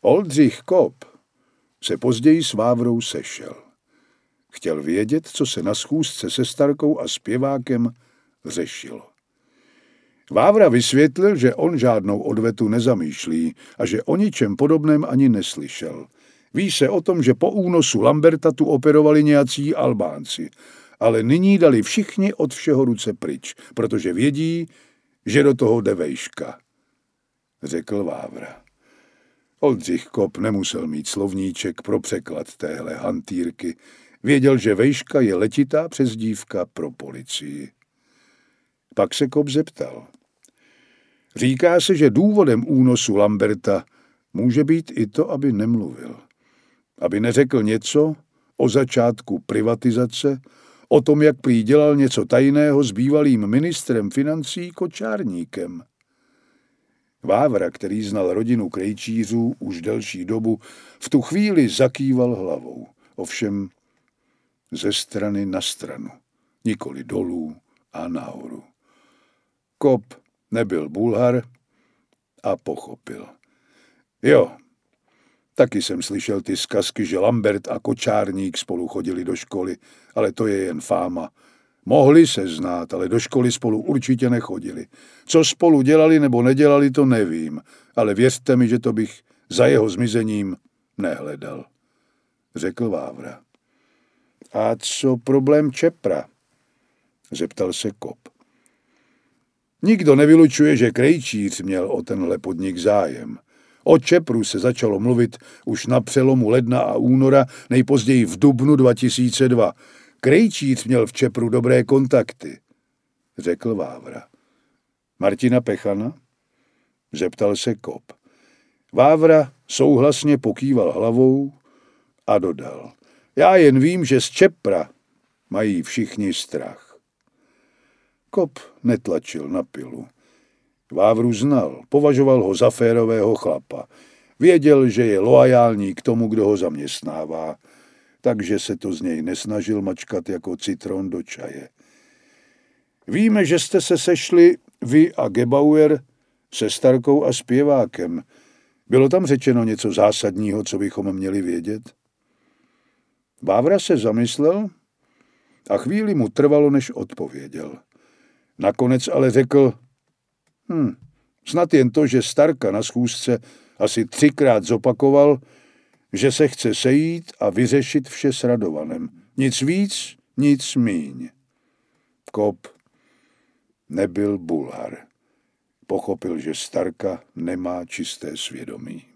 Oldřich Kop se později s Vávrou sešel. Chtěl vědět, co se na schůzce se Starkou a zpěvákem řešilo. Vávra vysvětlil, že on žádnou odvetu nezamýšlí a že o ničem podobném ani neslyšel. Ví se o tom, že po únosu Lamberta tu operovali nějací Albánci, ale nyní dali všichni od všeho ruce pryč, protože vědí, že do toho jde Vejška, řekl Vávra. Oldřich Kop nemusel mít slovníček pro překlad téhle hantýrky. Věděl, že Vejška je letitá přezdívka pro policii. Pak se Kop zeptal. Říká se, že důvodem únosu Lamberta může být i to, aby nemluvil. Aby neřekl něco o začátku privatizace, o tom, jak prý dělal něco tajného s bývalým ministrem financí Kočárníkem. Vávra, který znal rodinu Krejčířů už delší dobu, v tu chvíli zakýval hlavou. Ovšem ze strany na stranu, nikoli dolů a nahoru. Kop nebyl Bulhar a pochopil. Jo, taky jsem slyšel ty zkazky, že Lambert a Kočárník spolu chodili do školy, ale to je jen fáma. Mohli se znát, ale do školy spolu určitě nechodili. Co spolu dělali nebo nedělali, to nevím, ale věřte mi, že to bych za jeho zmizením nehledal, řekl Vávra. A co problém Čepra? Zeptal se Kop. Nikdo nevylučuje, že Krejčíř měl o tenhle podnik zájem. O Čepru se začalo mluvit už na přelomu ledna a února, nejpozději v dubnu 2002. Krejčíř měl v Čepru dobré kontakty, řekl Vávra. Martina Pechana? Zeptal se Kop. Vávra souhlasně pokýval hlavou a dodal. Já jen vím, že z Čepra mají všichni strach. Kop netlačil na pilu. Vávru znal, považoval ho za férového chlapa. Věděl, že je loajální k tomu, kdo ho zaměstnává, takže se to z něj nesnažil mačkat jako citron do čaje. Víme, že jste se sešli vy a Gebauer se Starkou a zpěvákem. Bylo tam řečeno něco zásadního, co bychom měli vědět? Vávra se zamyslel a chvíli mu trvalo, než odpověděl. Nakonec ale řekl, snad jen to, že Starka na schůzce asi 3krát zopakoval, že se chce sejít a vyřešit vše s Radovanem. Nic víc, nic míň. Kop nebyl Bulhar. Pochopil, že Starka nemá čisté svědomí.